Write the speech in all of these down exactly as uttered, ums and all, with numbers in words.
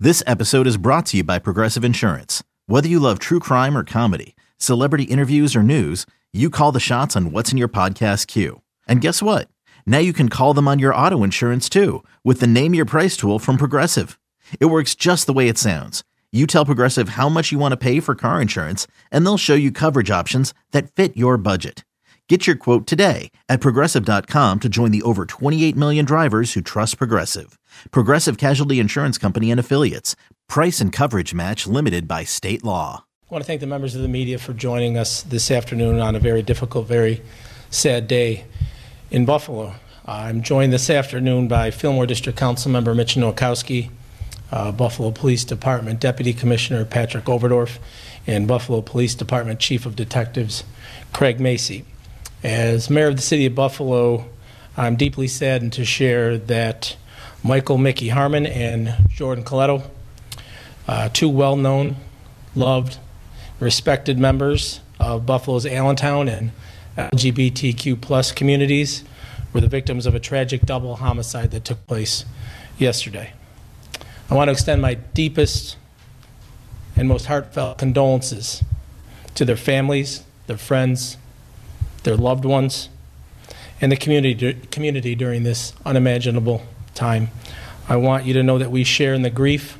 This episode is brought to you by Progressive Insurance. Whether you love true crime or comedy, celebrity interviews or news, you call the shots on what's in your podcast queue. And guess what? Now you can call them on your auto insurance too with the Name Your Price tool from Progressive. It works just the way it sounds. You tell Progressive how much you want to pay for car insurance, and they'll show you coverage options that fit your budget. Get your quote today at Progressive dot com to join the over twenty-eight million drivers who trust Progressive. Progressive Casualty Insurance Company and Affiliates. Price and coverage match limited by state law. I want to thank the members of the media for joining us this afternoon on a very difficult, very sad day in Buffalo. I'm joined this afternoon by Fillmore District Council Member Mitch Nowakowski, uh, Buffalo Police Department Deputy Commissioner Patrick Oberdorf, and Buffalo Police Department Chief of Detectives Craig Macy. As Mayor of the City of Buffalo, I'm deeply saddened to share that Michael Mickey Harmon and Jordan Coletto, uh, two well-known, loved, respected members of Buffalo's Allentown and L G B T Q plus communities, were the victims of a tragic double homicide that took place yesterday. I want to extend my deepest and most heartfelt condolences to their families, their friends, their loved ones, and the community community during this unimaginable time. I want you to know that we share in the grief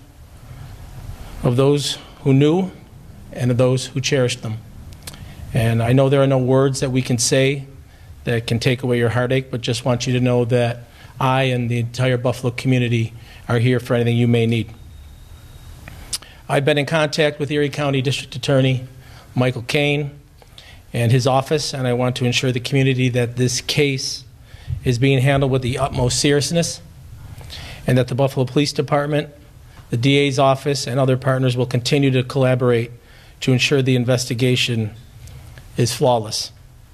of those who knew and of those who cherished them. And I know there are no words that we can say that can take away your heartache, but just want you to know that I and the entire Buffalo community are here for anything you may need. I've been in contact with Erie County District Attorney Michael Kane and his office, and I want to ensure the community that this case is being handled with the utmost seriousness, and that the Buffalo Police Department, the D A's office, and other partners will continue to collaborate to ensure the investigation is flawless.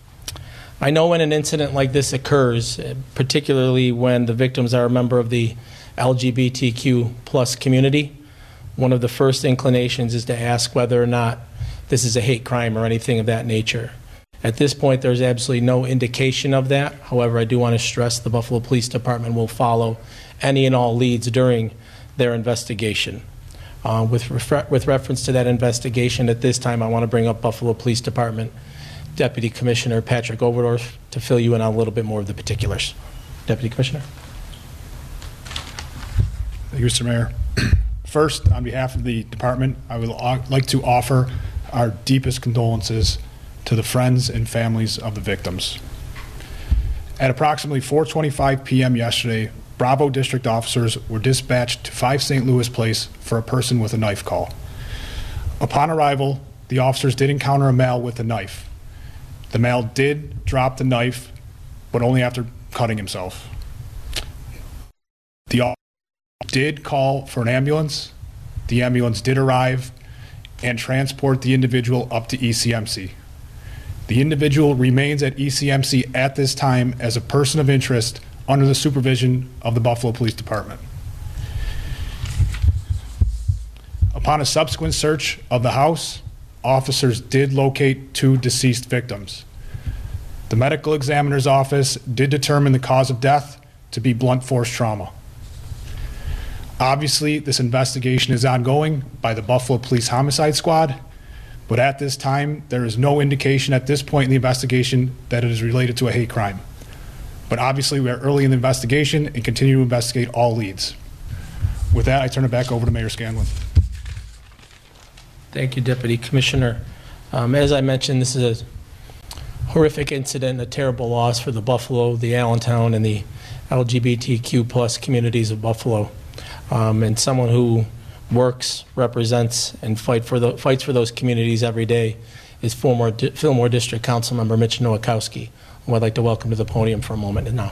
I know when an incident like this occurs, particularly when the victims are a member of the L G B T Q plus community, one of the first inclinations is to ask whether or not this is a hate crime or anything of that nature. At this point, there's absolutely no indication of that. However, I do want to stress the Buffalo Police Department will follow any and all leads during their investigation. Uh, with, refer with reference to that investigation, at this time, I want to bring up Buffalo Police Department Deputy Commissioner Patrick Oberdorf to fill you in on a little bit more of the particulars. Deputy Commissioner. Thank you, Mister Mayor. First, on behalf of the department, I would like to offer our deepest condolences to the friends and families of the victims. At approximately four twenty-five p m yesterday, Bravo District officers were dispatched to five Saint Louis Place for a person with a knife call. Upon arrival, the officers did encounter a male with a knife. The male did drop the knife, but only after cutting himself. The officer did call for an ambulance. The ambulance did arrive and transport the individual up to E C M C. The individual remains at E C M C at this time as a person of interest under the supervision of the Buffalo Police Department. Upon a subsequent search of the house, officers did locate two deceased victims. The medical examiner's office did determine the cause of death to be blunt force trauma. Obviously, this investigation is ongoing by the Buffalo Police Homicide Squad, but at this time, there is no indication at this point in the investigation that it is related to a hate crime. But obviously, we are early in the investigation and continue to investigate all leads. With that, I turn it back over to Mayor Scanlon. Thank you, Deputy Commissioner. Um, as I mentioned, this is a horrific incident, a terrible loss for the Buffalo, the Allentown, and the L G B T Q plus communities of Buffalo. Um, and someone who works, represents, and fight for the, fights for those communities every day is Fillmore, Fillmore District Council Member Mitch Nowakowski, who I'd like to welcome to the podium for a moment now.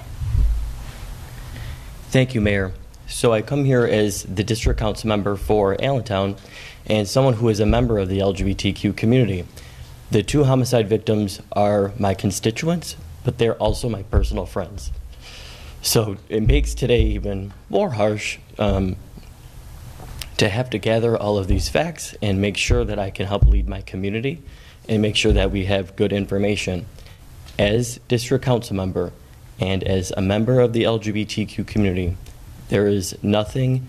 Thank you, Mayor. So I come here as the District Council Member for Allentown and someone who is a member of the L G B T Q community. The two homicide victims are my constituents, but they're also my personal friends. So it makes today even more harsh um, to have to gather all of these facts and make sure that I can help lead my community and make sure that we have good information. As District Council Member and as a member of the L G B T Q community, there is nothing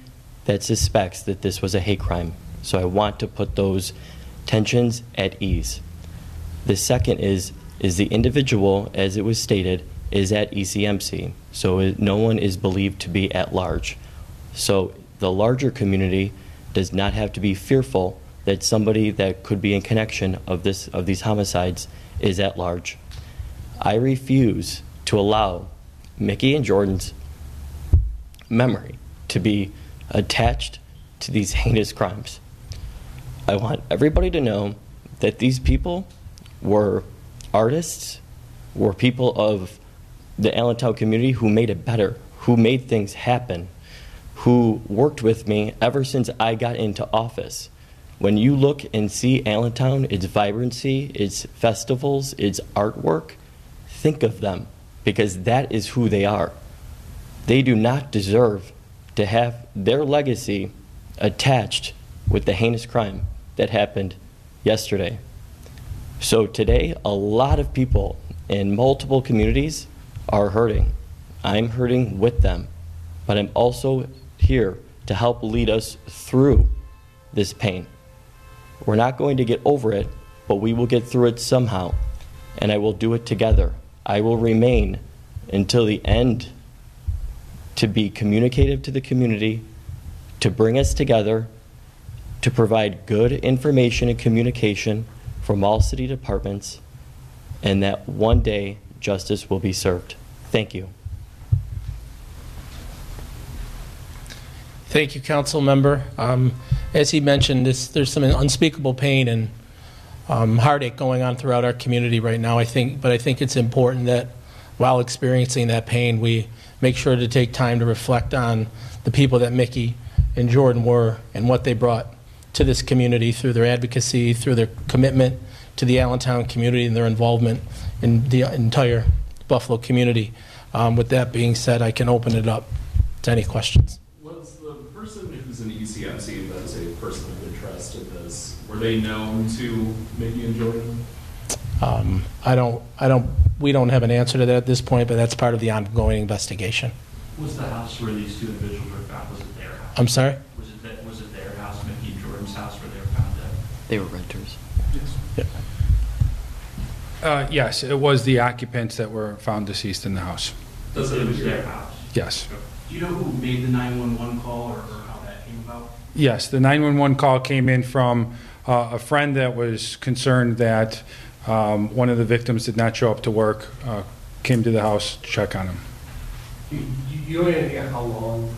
that suspects that this was a hate crime. So I want to put those tensions at ease. The second is, is the individual, as it was stated, is at E C M C. So it, no one is believed to be at large. So the larger community does not have to be fearful that somebody that could be in connection of this of these homicides is at large. I refuse to allow Mickey and Jordan's memory to be attached to these heinous crimes. I want everybody to know that these people were artists, were people of the Allentown community who made it better, who made things happen, who worked with me ever since I got into office. When you look and see Allentown, its vibrancy, its festivals, its artwork, think of them, because that is who they are. They do not deserve to have their legacy attached with the heinous crime that happened yesterday. So today, a lot of people in multiple communities are hurting. I'm hurting with them, but I'm also here to help lead us through this pain. We're not going to get over it, but we will get through it somehow, and I will do it together. I will remain until the end to be communicative to the community, to bring us together, to provide good information and communication from all city departments, and that one day justice will be served. Thank you. Thank you, Council Member. Um, as he mentioned, this, there's some unspeakable pain and um, heartache going on throughout our community right now, I think, but I think it's important that while experiencing that pain, we make sure to take time to reflect on the people that Mickey and Jordan were and what they brought to this community through their advocacy, through their commitment to the Allentown community and their involvement in the entire Buffalo community. Um, with that being said, I can open it up to any questions. Was the person who's in E C M C that is a person of interest in this, were they known to Mickey and Jordan? Um, I don't, I don't, we don't have an answer to that at this point, but that's part of the ongoing investigation. Was the house where these two individuals were found, was it their house? I'm sorry? Was it that, was it their house, Mickey and Jordan's house, where they were found dead? They were renters. Yes. Yeah. Uh, yes, it was the occupants that were found deceased in the house. Does It it was appear? their house. Yes. Do you know who made the nine one one call, or, or how that came about? Yes, the nine one one call came in from uh, a friend that was concerned that um, one of the victims did not show up to work, uh, came to the house to check on him. Do you, you know anything on how long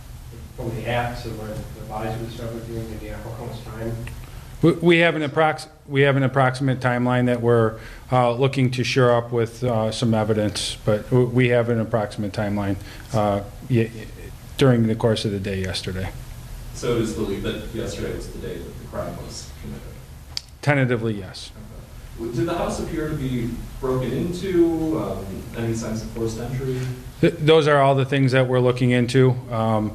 from the acts of when the bodies were discovered, during the how much time? We, we have an approx we have an approximate timeline that we're uh, looking to shore up with uh, some evidence, but we have an approximate timeline uh, y during the course of the day yesterday. So it is believed that yesterday was the day that the crime was committed? Tentatively, yes. Okay. Did the house appear to be broken into? Um, any signs of forced entry? Th those are all the things that we're looking into. Um,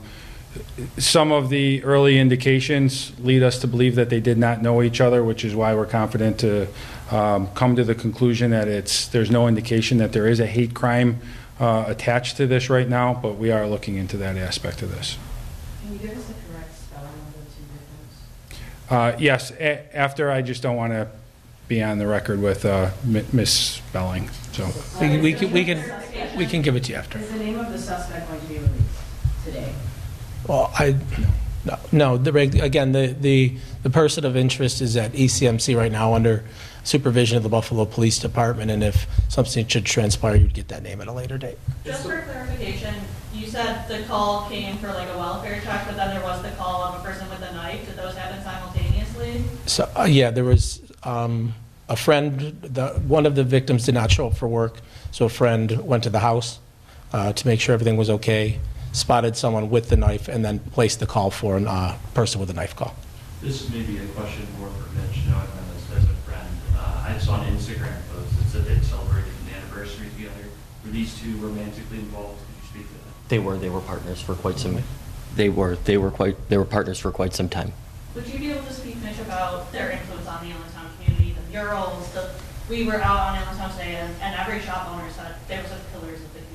some of the early indications lead us to believe that they did not know each other, which is why we're confident to um, come to the conclusion that it's there's no indication that there is a hate crime uh, attached to this right now, but we are looking into that aspect of this. Can you give us the correct spelling of the two victims? Uh, yes, a after I just don't want to be on the record with uh, misspelling. So We, we, can, we, can, we can give it to you after. Is the name of the suspect going to be released today? Well, I, no, no the, reg- again, the, the, the person of interest is at E C M C right now under supervision of the Buffalo Police Department, and if something should transpire, you'd get that name at a later date. Just for clarification, you said the call came for like a welfare check, but then there was the call of a person with a knife. Did those happen simultaneously? So, uh, yeah, there was um, a friend, the, one of the victims did not show up for work, so a friend went to the house uh, to make sure everything was okay, spotted someone with the knife, and then placed the call for a uh, person with a knife call. This may be a question more for Mitch, knowing him as, as a friend. Uh, I saw an Instagram post that said they'd celebrated an anniversary together. Were these two romantically involved? Could you speak to that? They were. They were partners for quite some. They were. They were quite. They were partners for quite some time. Would you be able to speak, Mitch, about their influence on the Allentown community, the murals, the, we were out on Allentown today, and, and every shop owner said they were the pillars of the community.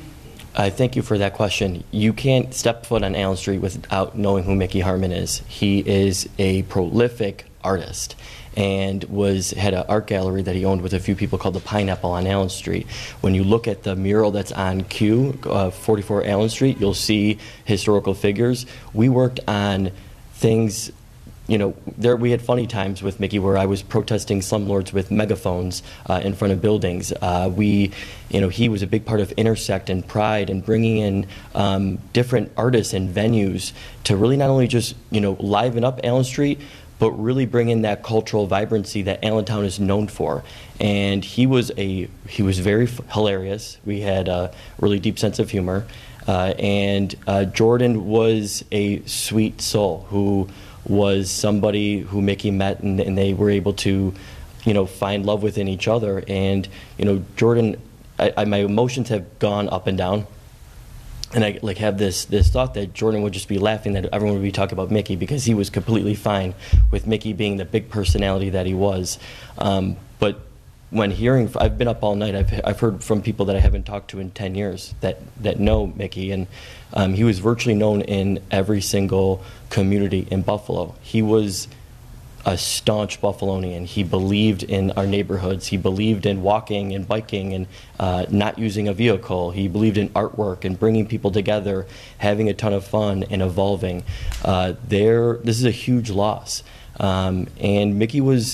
I thank you for that question. You can't step foot on Allen Street without knowing who Mickey Harmon is. He is a prolific artist and was had an art gallery that he owned with a few people called the Pineapple on Allen Street. When you look at the mural that's on Q, uh, forty-four Allen Street, you'll see historical figures. We worked on things. You know, there we had funny times with Mickey where I was protesting slumlords with megaphones uh, in front of buildings. Uh, we, you know, he was a big part of Intersect and Pride and bringing in um, different artists and venues to really not only just, you know, liven up Allen Street, but really bring in that cultural vibrancy that Allentown is known for. And he was a he was very f- hilarious. We had a really deep sense of humor, uh, and uh, Jordan was a sweet soul who was somebody who Mickey met, and, and they were able to, you know, find love within each other. And you know, Jordan, I, I, my emotions have gone up and down, and I like have this this thought that Jordan would just be laughing that everyone would be talking about Mickey because he was completely fine with Mickey being the big personality that he was. Um, but when hearing, I've been up all night. I've I've heard from people that I haven't talked to in ten years that that know Mickey, and um, he was virtually known in every single community in Buffalo. He was a staunch Buffalonian. He believed in our neighborhoods. He believed in walking and biking and uh, not using a vehicle. He believed in artwork and bringing people together, having a ton of fun and evolving. Uh, there, this is a huge loss, um, and Mickey was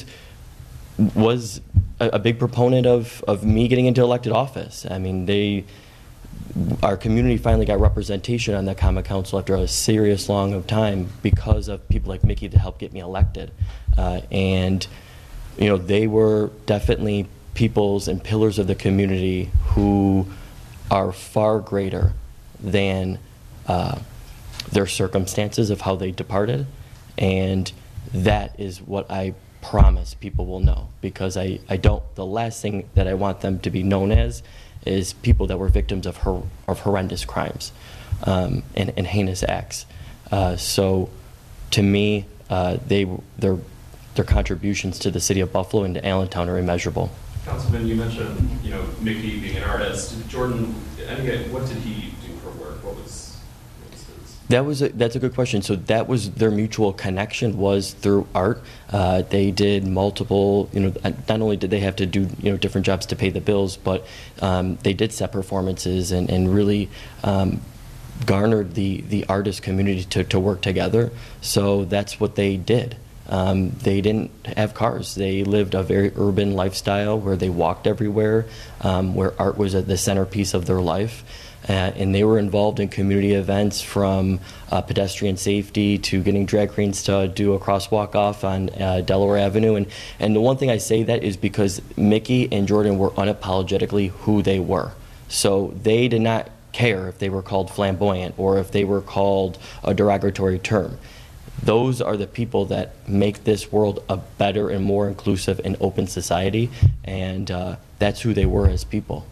was a, a big proponent of of me getting into elected office. I mean, they. Our community finally got representation on the Common Council after a serious long of time because of people like Mickey to help get me elected. Uh, and, you know, they were definitely peoples and pillars of the community who are far greater than uh, their circumstances of how they departed. And that is what I promise people will know, because I, I don't, the last thing that I want them to be known as is people that were victims of her, of horrendous crimes um, and, and heinous acts. Uh, so, to me, uh, they their their contributions to the city of Buffalo and to Allentown are immeasurable. Councilman, you mentioned you know Mickey being an artist. Jordan, I mean, what did he do for work? What was, what was his? That was a, that's a good question. So that was their mutual connection was through art. Uh, they did multiple, you know, not only did they have to do, you know, different jobs to pay the bills, but um, they did set performances and, and really um, garnered the, the artist community to, to work together. So that's what they did. Um, they didn't have cars. They lived a very urban lifestyle where they walked everywhere, um, where art was at the centerpiece of their life. Uh, and they were involved in community events from uh, pedestrian safety to getting drag queens to do a crosswalk off on uh, Delaware Avenue. And, and the one thing I say that is because Mickey and Jordan were unapologetically who they were. So they did not care if they were called flamboyant or if they were called a derogatory term. Those are the people that make this world a better and more inclusive and open society, and uh, that's who they were as people.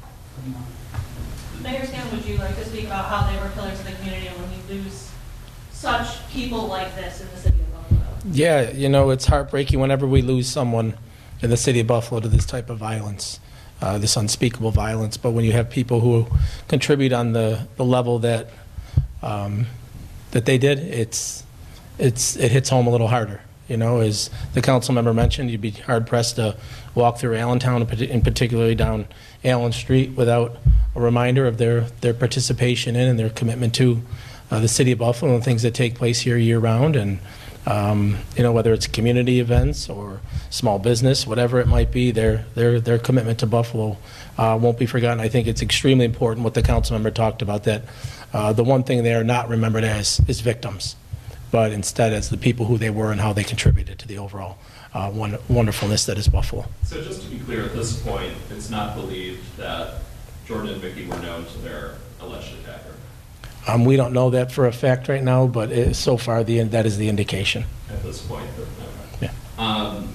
Mayor Stan, would you like to speak about how they were pillars of the community and when you lose such people like this in the city of Buffalo? Yeah, you know, it's heartbreaking whenever we lose someone in the city of Buffalo to this type of violence, uh, this unspeakable violence. But when you have people who contribute on the, the level that um, that they did, it's it's it hits home a little harder. You know, as the council member mentioned, you'd be hard-pressed to walk through Allentown, and particularly down Allen Street, without a reminder of their, their participation in and their commitment to uh, the city of Buffalo and things that take place here year-round. And, um, you know, whether it's community events or small business, whatever it might be, their, their, their commitment to Buffalo uh, won't be forgotten. I think it's extremely important what the council member talked about, that uh, the one thing they are not remembered as is victims, but instead as the people who they were and how they contributed to the overall uh, wonder wonderfulness that is Buffalo. So just to be clear, at this point, it's not believed that Jordan and Mickey were known to their alleged attacker? Um, we don't know that for a fact right now, but it, so far the that is the indication. At this point, okay. Yeah. Um,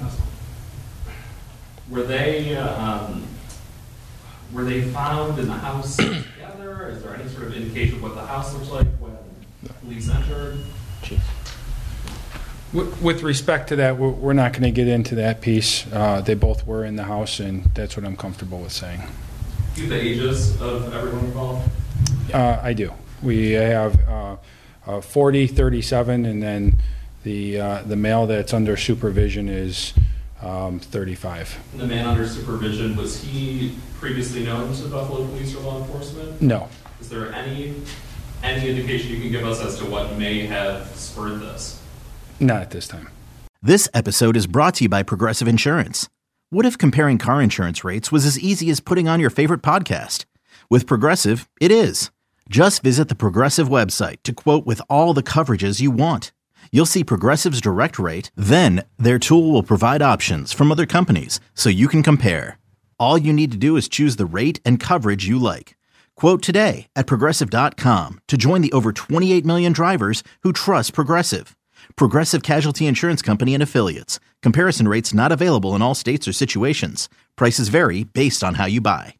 were they uh, um, were they found in the house together? Is there any sort of indication of what the house looks like when police entered? With respect to that, we're we're not going to get into that piece. Uh, they both were in the house, and that's what I'm comfortable with saying. Do you have the ages of everyone involved? Uh, I do. We have uh, uh, forty, thirty-seven, and then the uh, the male that's under supervision is um, thirty-five. The man under supervision, was he previously known to Buffalo Police or law enforcement? No. Is there any any indication you can give us as to what may have spurred this? Not at this time. This episode is brought to you by Progressive Insurance. What if comparing car insurance rates was as easy as putting on your favorite podcast? With Progressive, it is. Just visit the Progressive website to quote with all the coverages you want. You'll see Progressive's direct rate, then their tool will provide options from other companies so you can compare. All you need to do is choose the rate and coverage you like. Quote today at Progressive dot com to join the over twenty-eight million drivers who trust Progressive. Progressive Casualty Insurance Company and Affiliates. Comparison rates not available in all states or situations. Prices vary based on how you buy.